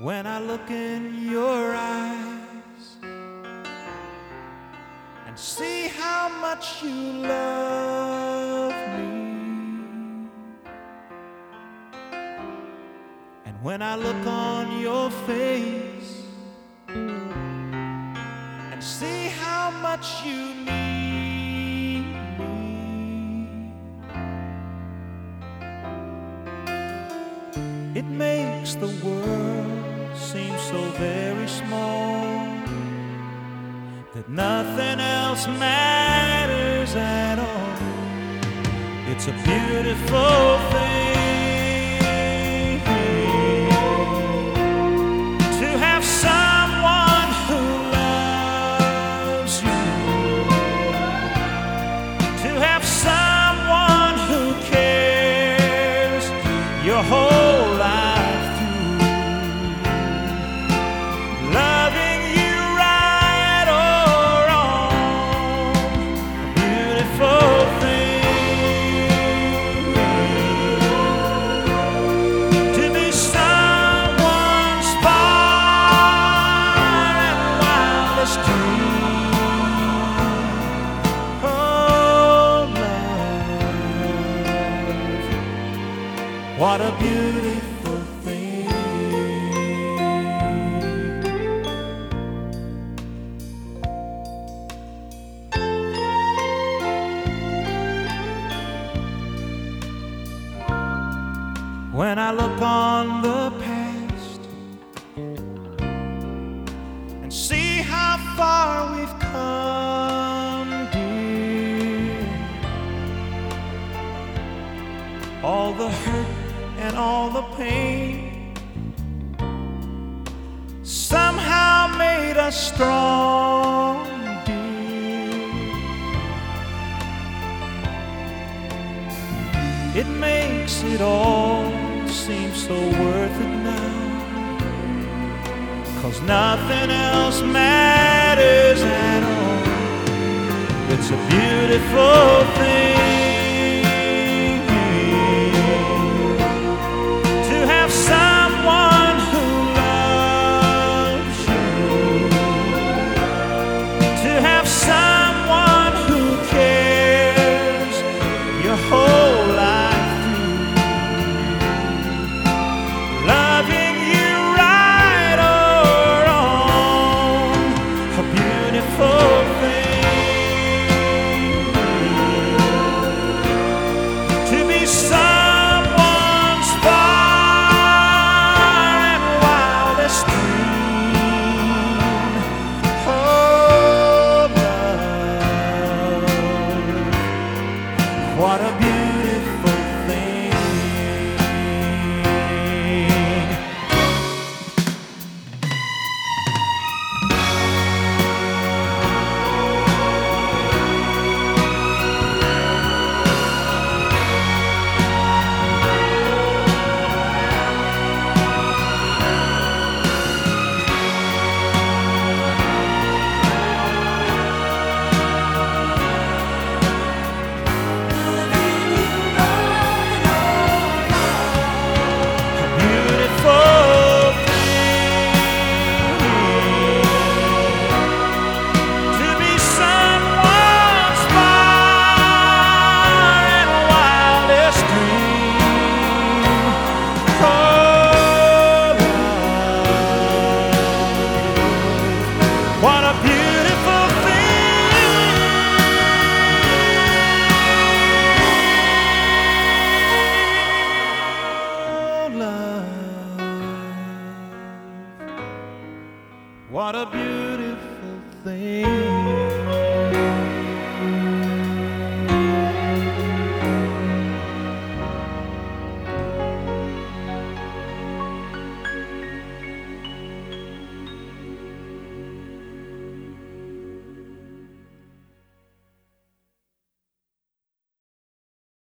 When I look in your eyes and see how much you love me, and when I look on your face and see how much you need me, it makes the world seem so very small that nothing else matters at all. It's a beautiful thing to have someone who loves you, to have someone who cares your whole life. What a beautiful thing. When I look on the past and see how far we've come, dear, all the hurt and all the pain somehow made us strong, dear. It makes it all seem so worth it now, 'cause nothing else matters at all. It's a beautiful thing what a beautiful thing. What a beautiful